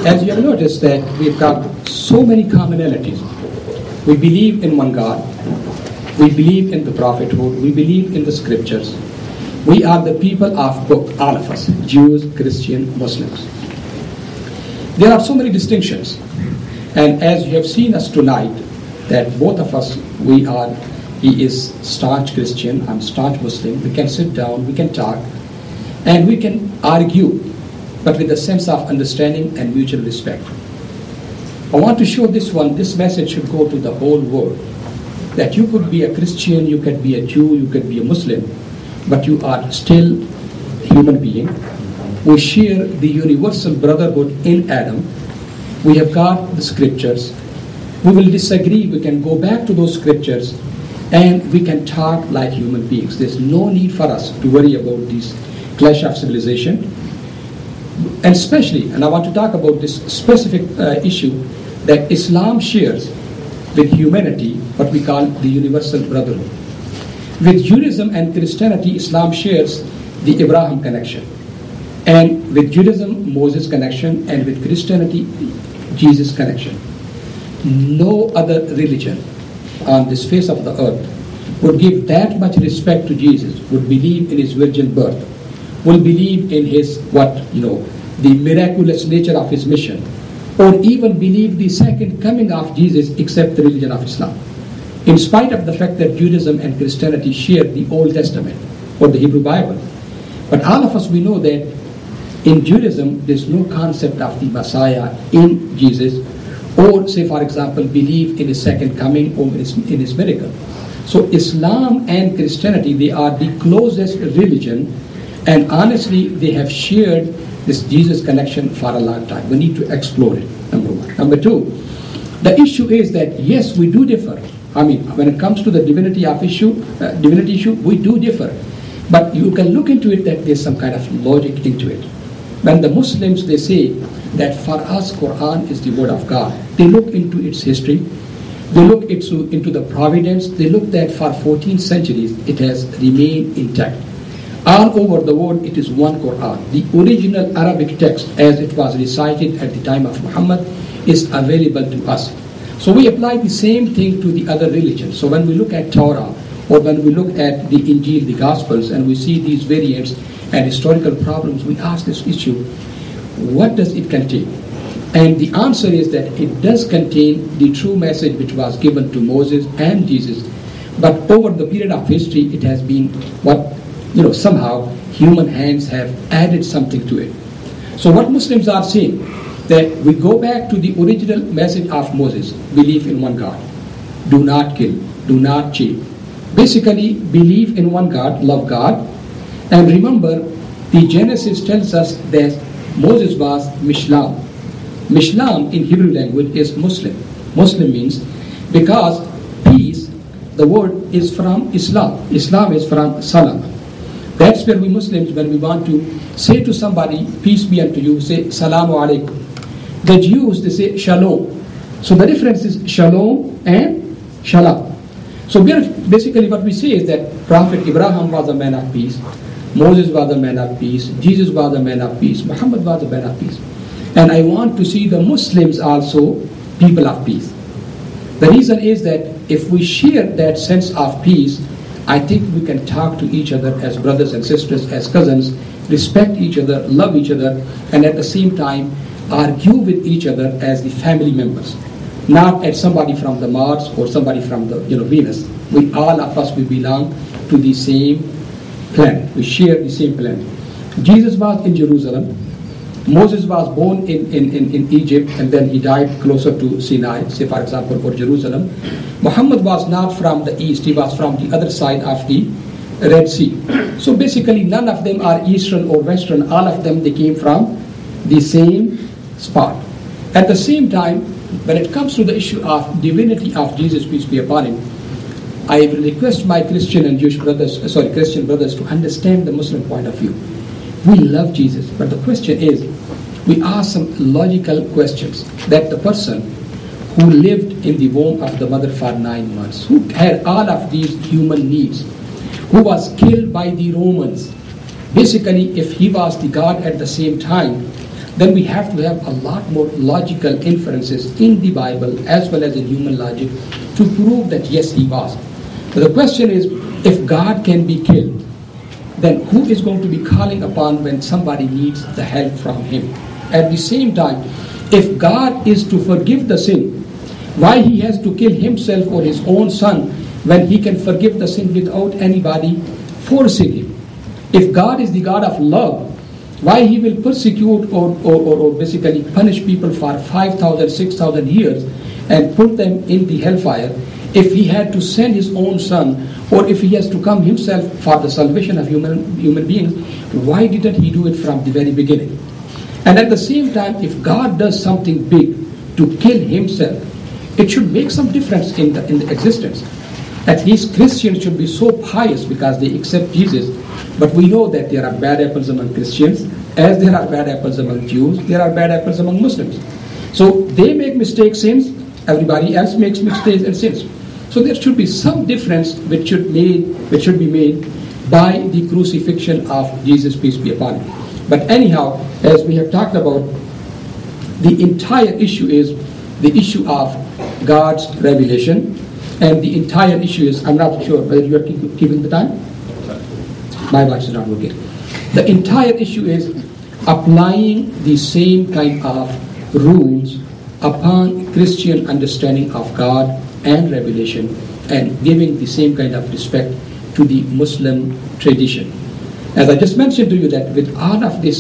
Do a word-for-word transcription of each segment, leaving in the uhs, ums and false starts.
As you have noticed that we've got so many commonalities. We believe in one God. We believe in the prophethood. We believe in the scriptures. We are the people of book, all of us, Jews, Christian, Muslims. There are so many distinctions. And as you have seen us tonight, that both of us, we are, he is staunch Christian, I'm staunch Muslim. We can sit down, we can talk, and we can argue, but with a sense of understanding and mutual respect. I want to show this one, this message should go to the whole world, that you could be a Christian, you could be a Jew, you could be a Muslim, but you are still a human being. We share the universal brotherhood in Adam. We have got the scriptures. We will disagree, we can go back to those scriptures, and we can talk like human beings. There's no need for us to worry about this clash of civilization. And especially, and I want to talk about this specific uh, issue, that Islam shares with humanity what we call the universal brotherhood. With Judaism and Christianity, Islam shares the Abraham connection. And with Judaism, Moses connection, and with Christianity, Jesus connection. No other religion on this face of the earth would give that much respect to Jesus, would believe in his virgin birth, will believe in his, what, you know, the miraculous nature of his mission, or even believe the second coming of Jesus except the religion of Islam. In spite of the fact that Judaism and Christianity share the Old Testament or the Hebrew Bible. But all of us, we know that in Judaism, there's no concept of the Messiah in Jesus, or say, for example, believe in his second coming or in his, in his miracle. So Islam and Christianity, they are the closest religion, and honestly, they have shared this Jesus connection for a long time. We need to explore it, number one. Number two, the issue is that, yes, we do differ. I mean, when it comes to the divinity of issue, uh, divinity issue, we do differ. But you can look into it that there's some kind of logic into it. When the Muslims, they say that for us, Quran is the word of God. They look into its history. They look into, into the providence. They look that for fourteen centuries, it has remained intact. All over the world, it is one Quran. The original Arabic text, as it was recited at the time of Muhammad, is available to us. So we apply the same thing to the other religions. So when we look at Torah, or when we look at the Injil, the Gospels, and we see these variants and historical problems, we ask this issue, what does it contain? And the answer is that it does contain the true message which was given to Moses and Jesus, but over the period of history, it has been what, you know, somehow human hands have added something to it. So what Muslims are saying, that we go back to the original message of Moses, believe in one God, do not kill, do not cheat. Basically, believe in one God, love God, and remember, the Genesis tells us that Moses was Mishlam. Mishlam in Hebrew language is Muslim. Muslim means, because peace, the word is from Islam. Islam is from Salam. That's where we Muslims, when we want to say to somebody, peace be unto you, say Salamu Alaikum. The Jews, they say Shalom. So the difference is Shalom and Shalom. So we are, basically what we say is that Prophet Abraham was a man of peace, Moses was a man of peace, Jesus was a man of peace, Muhammad was a man of peace. And I want to see the Muslims also people of peace. The reason is that if we share that sense of peace, I think we can talk to each other as brothers and sisters, as cousins, respect each other, love each other, and at the same time argue with each other as the family members. Not as somebody from the Mars or somebody from the you know Venus. We all of us, we belong to the same planet. We share the same planet. Jesus was in Jerusalem. Moses was born in, in, in, in Egypt, and then he died closer to Sinai, say for example, or Jerusalem. Muhammad was not from the east, he was from the other side of the Red Sea. So basically none of them are eastern or western, all of them, they came from the same spot. At the same time, when it comes to the issue of divinity of Jesus, peace be upon him, I will request my Christian and Jewish brothers, sorry, Christian brothers to understand the Muslim point of view. We love Jesus, but the question is, we ask some logical questions. That the person who lived in the womb of the mother for nine months, who had all of these human needs, who was killed by the Romans, basically if he was the God at the same time, then we have to have a lot more logical inferences in the Bible as well as in human logic to prove that yes, he was. But the question is, if God can be killed, then who is going to be calling upon when somebody needs the help from him? At the same time, if God is to forgive the sin, why he has to kill himself or his own son when he can forgive the sin without anybody forcing him? If God is the God of love, why he will persecute or, or, or, or basically punish people for five thousand, six thousand years and put them in the hellfire if he had to send his own son, or if he has to come himself for the salvation of human, human beings? Why didn't he do it from the very beginning? And at the same time, if God does something big to kill himself, it should make some difference in the, in the existence. At least Christians should be so pious because they accept Jesus. But we know that there are bad apples among Christians, as there are bad apples among Jews, there are bad apples among Muslims. So they make mistakes, sins, everybody else makes mistakes and sins. So there should be some difference which should made which should be made by the crucifixion of Jesus, peace be upon him. But anyhow, as we have talked about, the entire issue is the issue of God's revelation, and the entire issue is, I'm not sure whether you are keep, keeping the time? My watch is not working. The entire issue is applying the same kind of rules upon Christian understanding of God and revelation, and giving the same kind of respect to the Muslim tradition. As I just mentioned to you, that with all of this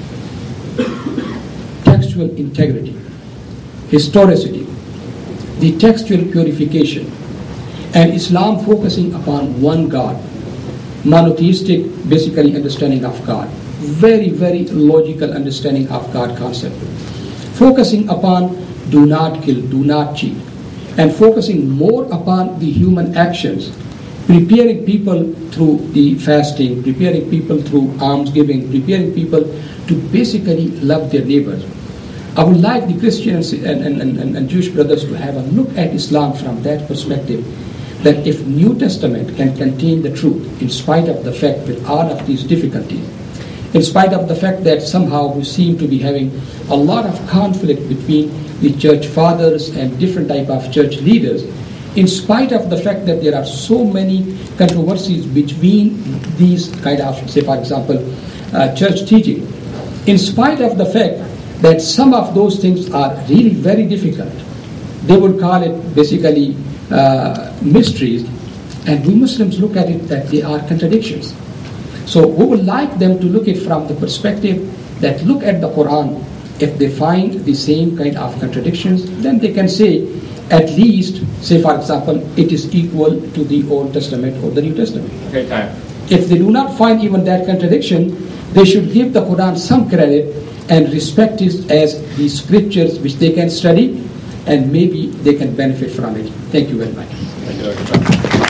textual integrity, historicity, the textual purification, and Islam focusing upon one God, monotheistic basically understanding of God, very very logical understanding of God concept, focusing upon do not kill, do not cheat, and focusing more upon the human actions, preparing people through the fasting, preparing people through almsgiving, preparing people to basically love their neighbors. I would like the Christians and, and, and, and Jewish brothers to have a look at Islam from that perspective, that if New Testament can contain the truth, in spite of the fact with all of these difficulties, in spite of the fact that somehow we seem to be having a lot of conflict between the church fathers and different type of church leaders, in spite of the fact that there are so many controversies between these kind of, say for example, uh, church teaching, in spite of the fact that some of those things are really very difficult, they would call it basically uh, mysteries, and we Muslims look at it that they are contradictions. So we would like them to look at it from the perspective that look at the Quran. If they find the same kind of contradictions, then they can say, at least, say for example, it is equal to the Old Testament or the New Testament. Okay, time. If they do not find even that contradiction, they should give the Quran some credit and respect it as the scriptures which they can study, and maybe they can benefit from it. Thank you very much. Thank you, Doctor John.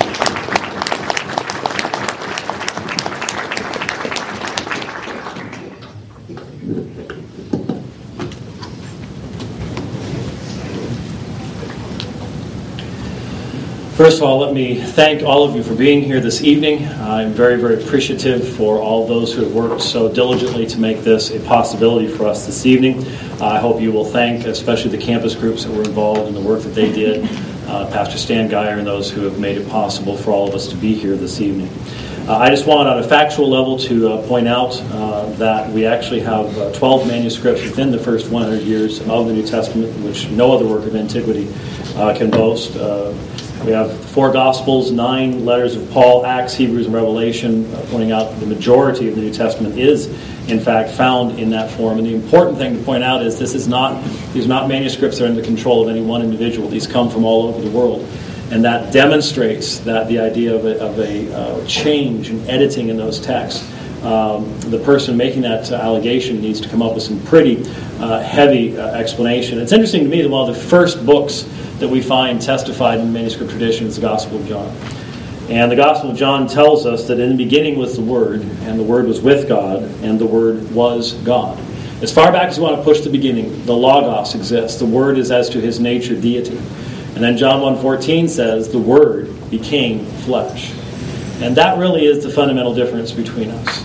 First of all, let me thank all of you for being here this evening. I'm very, very appreciative for all those who have worked so diligently to make this a possibility for us this evening. Uh, I hope you will thank especially the campus groups that were involved in the work that they did, uh, Pastor Stan Geyer and those who have made it possible for all of us to be here this evening. Uh, I just want on a factual level to uh, point out uh, that we actually have uh, twelve manuscripts within the first one hundred years of the New Testament, which no other work of antiquity uh, can boast. Uh, We have four Gospels, nine letters of Paul, Acts, Hebrews, and Revelation, uh, pointing out the majority of the New Testament is, in fact, found in that form. And the important thing to point out is this is not these are not manuscripts that are in the control of any one individual. These come from all over the world. And that demonstrates that the idea of a, of a uh, change and editing in those texts. Um, the person making that uh, allegation needs to come up with some pretty uh, heavy uh, explanation. It's interesting to me that one of the first books that we find testified in the manuscript tradition is the Gospel of John. And the Gospel of John tells us that in the beginning was the Word, and the Word was with God, and the Word was God. As far back as you want to push the beginning, the Logos exists. The Word is as to his nature deity. And then John one fourteen says, the Word became flesh. And that really is the fundamental difference between us.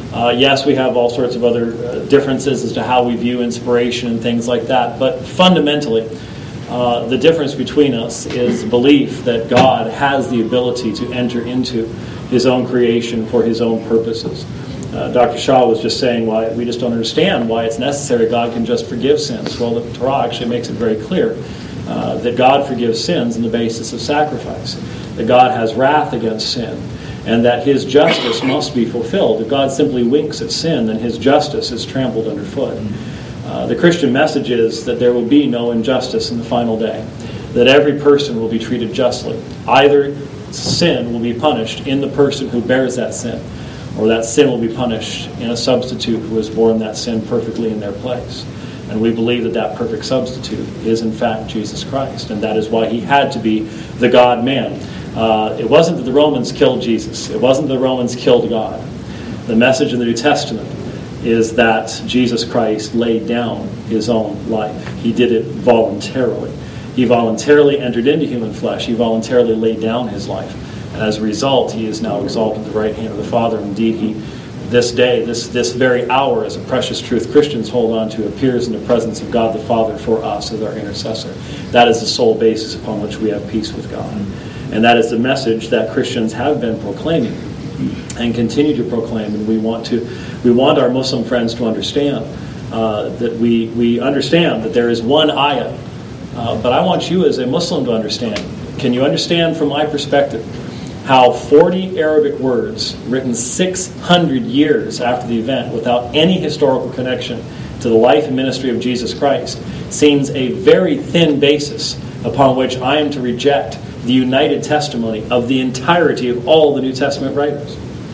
Uh, yes, we have all sorts of other uh, differences as to how we view inspiration and things like that, but fundamentally, uh, the difference between us is belief that God has the ability to enter into His own creation for His own purposes. Uh, Doctor Shaw was just saying why we just don't understand why it's necessary God can just forgive sins. Well, the Torah actually makes it very clear uh, that God forgives sins on the basis of sacrifice, that God has wrath against sin, and that His justice must be fulfilled. If God simply winks at sin, then His justice is trampled underfoot. Uh, the Christian message is that there will be no injustice in the final day, that every person will be treated justly. Either sin will be punished in the person who bears that sin, or that sin will be punished in a substitute who has borne that sin perfectly in their place. And we believe that that perfect substitute is in fact Jesus Christ, and that is why He had to be the God-man. Uh, it wasn't that the Romans killed Jesus. It wasn't that the Romans killed God. The message in the New Testament is that Jesus Christ laid down His own life. He did it voluntarily. He voluntarily entered into human flesh. He voluntarily laid down His life. And as a result, He is now exalted at the right hand of the Father. Indeed, He, this day, this, this very hour, as a precious truth Christians hold on to, appears in the presence of God the Father for us as our intercessor. That is the sole basis upon which we have peace with God. And that is the message that Christians have been proclaiming and continue to proclaim. And we want to, we want our Muslim friends to understand uh, that we, we understand that there is one ayah. Uh, but I want you as a Muslim to understand. Can you understand from my perspective how forty Arabic words written six hundred years after the event without any historical connection to the life and ministry of Jesus Christ seems a very thin basis upon which I am to reject the united testimony of the entirety of all the New Testament writers?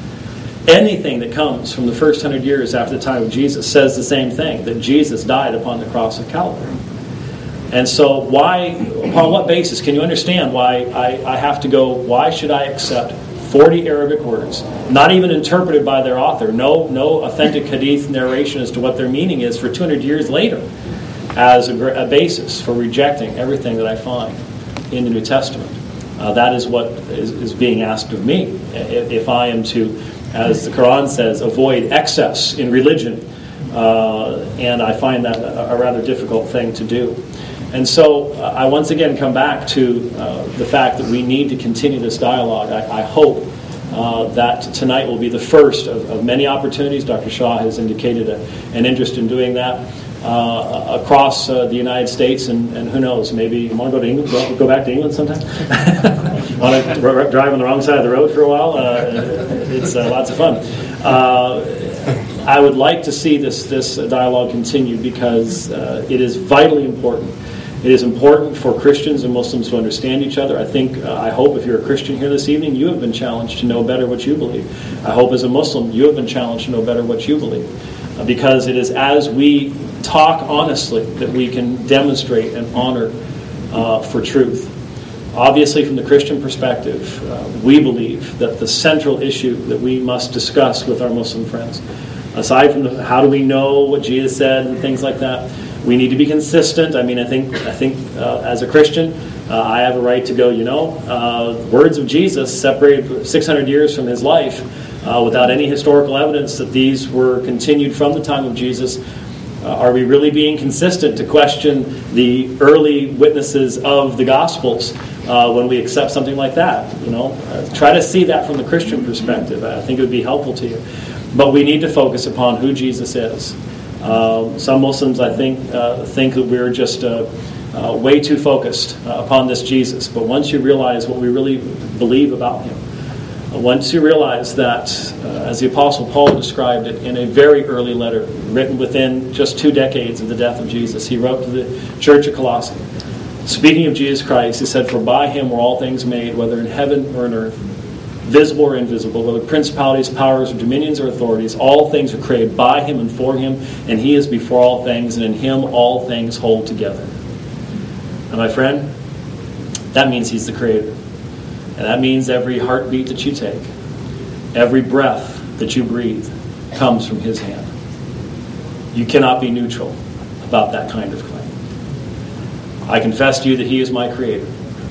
Anything that comes from the first hundred years after the time of Jesus says the same thing, that Jesus died upon the cross of Calvary. And so why, upon what basis can you understand why I, I have to go, why should I accept forty Arabic words, not even interpreted by their author, no, no authentic hadith narration as to what their meaning is for two hundred years later, as a, a basis for rejecting everything that I find in the New Testament? Uh, that is what is, is being asked of me. If, if I am to, as the Quran says, avoid excess in religion, uh, and I find that a, a rather difficult thing to do. And so uh, I once again come back to uh, the fact that we need to continue this dialogue. I, I hope uh, that tonight will be the first of, of many opportunities. Doctor Shaw has indicated a, an interest in doing that uh, across uh, the United States, and, and who knows, maybe you want to go to England, go, go back to England sometime? Want to r- drive on the wrong side of the road for a while? Uh, it's uh, lots of fun. Uh, I would like to see this, this dialogue continue because uh, it is vitally important. It is important for Christians and Muslims to understand each other. I think, uh, I hope if you're a Christian here this evening, you have been challenged to know better what you believe. I hope as a Muslim, you have been challenged to know better what you believe. Uh, because it is as we talk honestly that we can demonstrate an honor uh, for truth. Obviously, from the Christian perspective, uh, we believe that the central issue that we must discuss with our Muslim friends, aside from the, how do we know what Jesus said and things like that, we need to be consistent. I mean, I think I think uh, as a Christian, uh, I have a right to go, you know, uh, words of Jesus separated six hundred years from His life uh, without any historical evidence that these were continued from the time of Jesus. Uh, are we really being consistent to question the early witnesses of the Gospels uh, when we accept something like that? You know, uh, try to see that from the Christian perspective. I think it would be helpful to you. But we need to focus upon who Jesus is. Uh, some Muslims, I think, uh, think that we're just uh, uh, way too focused uh, upon this Jesus. But once you realize what we really believe about Him, uh, once you realize that, uh, as the Apostle Paul described it in a very early letter, written within just two decades of the death of Jesus, he wrote to the church of Colossae, speaking of Jesus Christ, he said, "For by Him were all things made, whether in heaven or in earth, visible or invisible, whether principalities, powers, or dominions or authorities, all things are created by Him and for Him, and He is before all things, and in Him all things hold together." And my friend, that means He's the Creator. And that means every heartbeat that you take, every breath that you breathe, comes from His hand. You cannot be neutral about that kind of claim. I confess to you that He is my Creator,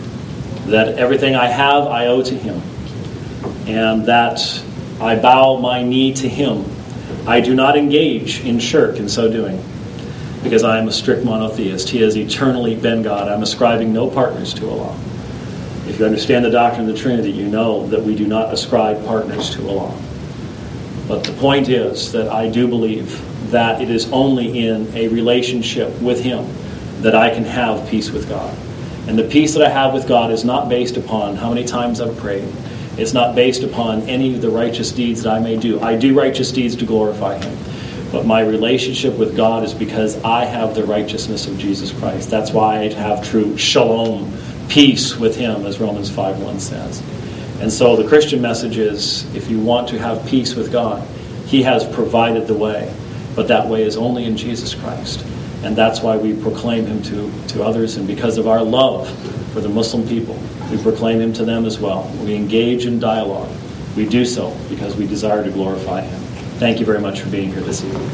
that everything I have I owe to Him, and that I bow my knee to Him I do not engage in shirk in so doing, because I am a strict monotheist. He has eternally been God. I'm ascribing no partners to Allah. If you understand the doctrine of the Trinity, you know that we do not ascribe partners to Allah. But the point is that I do believe that it is only in a relationship with Him that I can have peace with God. And the peace that I have with God is not based upon how many times I've prayed. It's not based upon any of the righteous deeds that I may do. I do righteous deeds to glorify Him. But my relationship with God is because I have the righteousness of Jesus Christ. That's why I have true shalom, peace with Him, as Romans five one says. And so the Christian message is, if you want to have peace with God, He has provided the way. But that way is only in Jesus Christ. And that's why we proclaim Him to, to others. And because of our love for the Muslim people, we proclaim Him to them as well. We engage in dialogue. We do so because we desire to glorify Him. Thank you very much for being here this evening.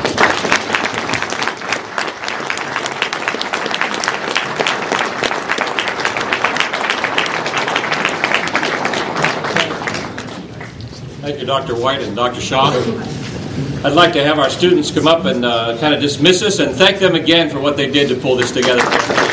Thank you, Doctor White and Doctor Shaw. I'd like to have our students come up and uh, kind of dismiss us and thank them again for what they did to pull this together.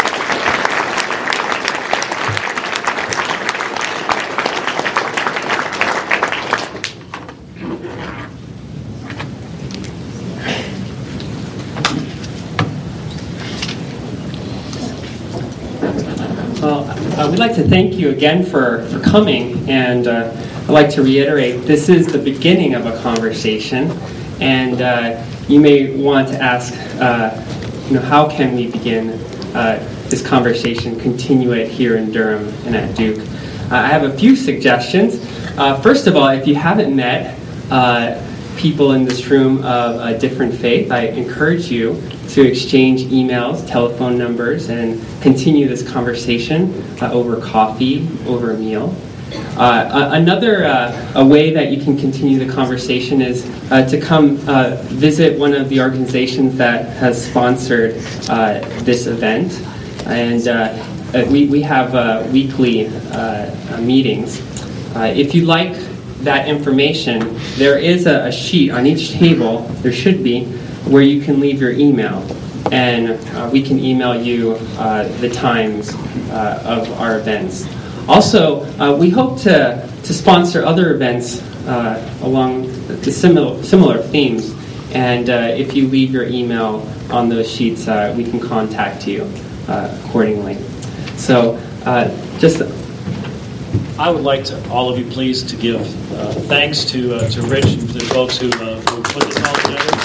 Well, uh, we'd like to thank you again for, for coming, and uh, I'd like to reiterate, this is the beginning of a conversation, and uh, you may want to ask, uh, you know, how can we begin uh, this conversation, continue it here in Durham and at Duke? Uh, I have a few suggestions. Uh, first of all, if you haven't met uh, people in this room of a different faith, I encourage you to exchange emails, telephone numbers, and continue this conversation uh, over coffee, over a meal. Uh, another uh, a way that you can continue the conversation is uh, to come uh, visit one of the organizations that has sponsored uh, this event. And uh, we, we have uh, weekly uh, meetings. Uh, if you like that information, there is a, a sheet on each table, there should be, where you can leave your email. And uh, we can email you uh, the times uh, of our events. Also, uh, we hope to, to sponsor other events uh, along the similar, similar themes. And uh, if you leave your email on those sheets, uh, we can contact you uh, accordingly. So, uh, just... I would like to, all of you please, to give uh, thanks to uh, to Rich and to the folks who, uh, who put this all together.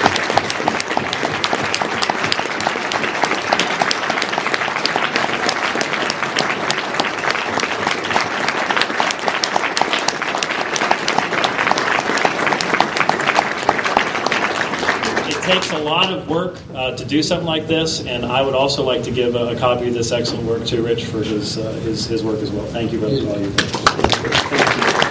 It takes a lot of work uh, to do something like this, and I would also like to give a, a copy of this excellent work to Rich for his uh, his, his work as well. Thank you, brother. Thank you.